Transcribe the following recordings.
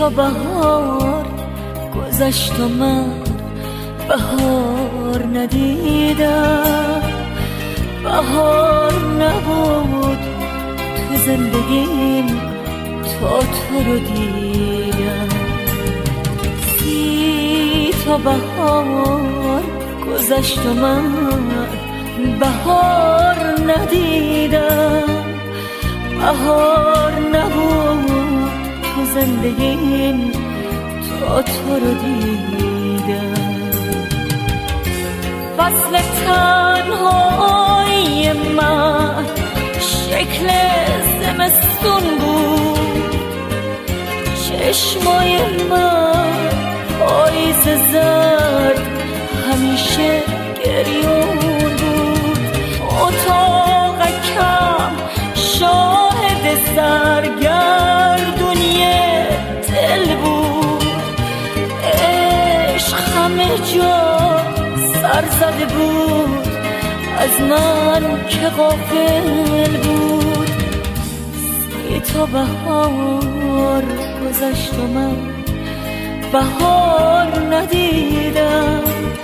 تا بهار گذشت و من بهار ندیدم، بهار نبود تو زندگیم تا تو رو دیدم. 30 تا بهار گذشت و من بهار ندیدم، بهار نبود تو زندگیم تا تو رو دیدم. فصل تنهایی من شکل زمستون بود، چشمای من پاییز زرد همیشه گریون بود. اتاقکم شاهد سرگردونی دل بود، عشق همه جا سر زده بود از من که غافل بود. 30 تا بهار گذشت و من بهار ندیدم،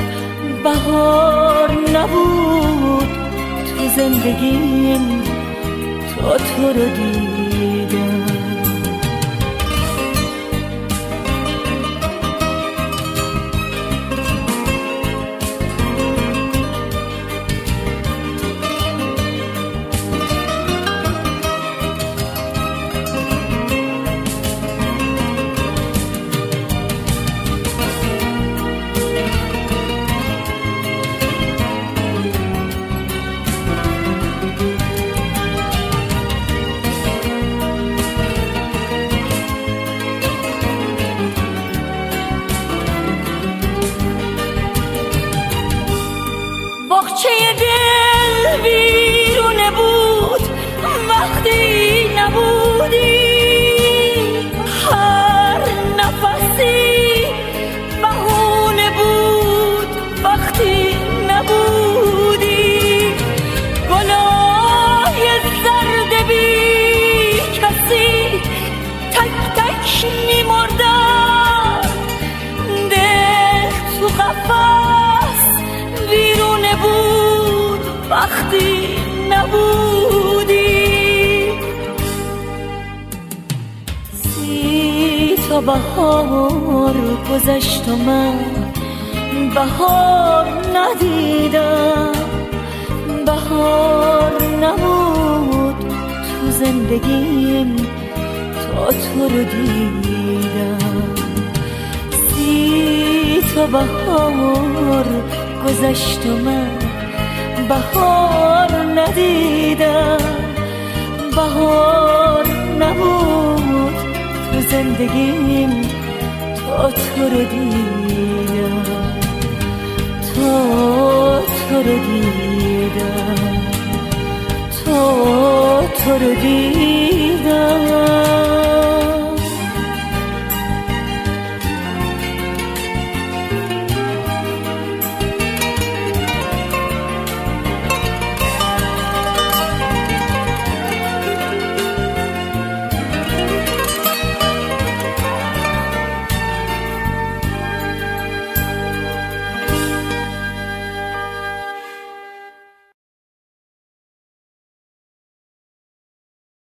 بهار نبود تو زندگیم تا تو رو دیدم. باغچه دل ویرونه بود وقتی نبودی، هر نفسی بهونه بود وقتی نبودی. گلای زرد بی کسی تک تک میمردن، دل تو قفس ویرونه بود وقتی نبودی. 30 تا بهار گذشت و من بهار ندیدم، بهار نبود تو زندگیم تا تو رو دیدم. 30 تا بهار گذشت و من بهار ندیدم، بهار نبود تو زندگیم تا تو رو دیدم، تا تو رو دیدم، تا تو رو دیدم.